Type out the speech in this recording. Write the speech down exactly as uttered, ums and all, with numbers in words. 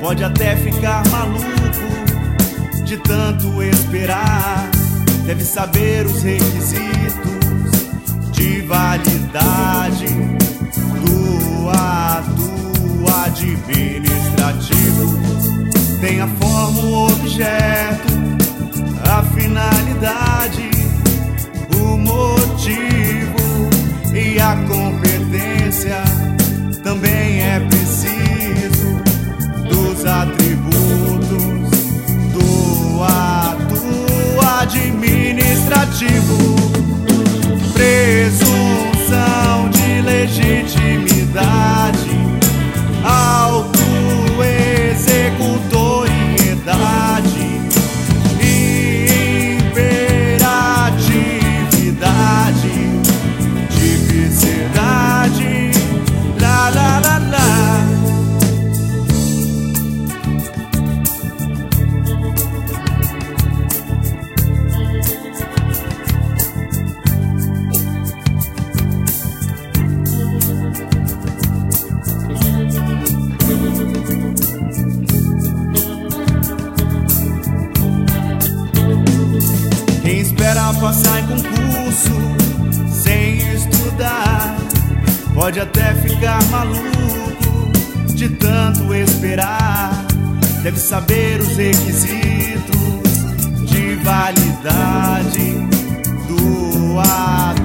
pode até ficar maluco de tanto esperar. Deve saber os requisitos de validade do ato administrativo. Tem a forma, o objeto, a finalidade, o motivo e a competência. Também é preciso dos atributos do ato administrativo. Presunção de legitimidade, autoexecutoriedade e imperatividade, tipicidade, lá, lá, lá, lá. Quem espera passar em concurso sem estudar pode até ficar maluco de tanto esperar. Deve saber os requisitos de validade do ato